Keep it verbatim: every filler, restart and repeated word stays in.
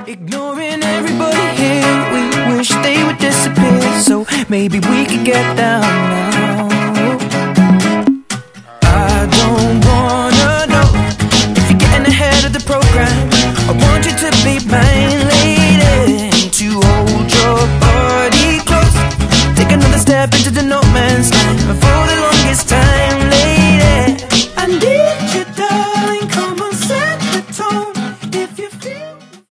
Ignoring everybody here, we wish they would disappear, so maybe we could get down now. I don't wanna know if you're getting ahead of the program. I want you to be mine, lady, to hold your body close. Take another step into the no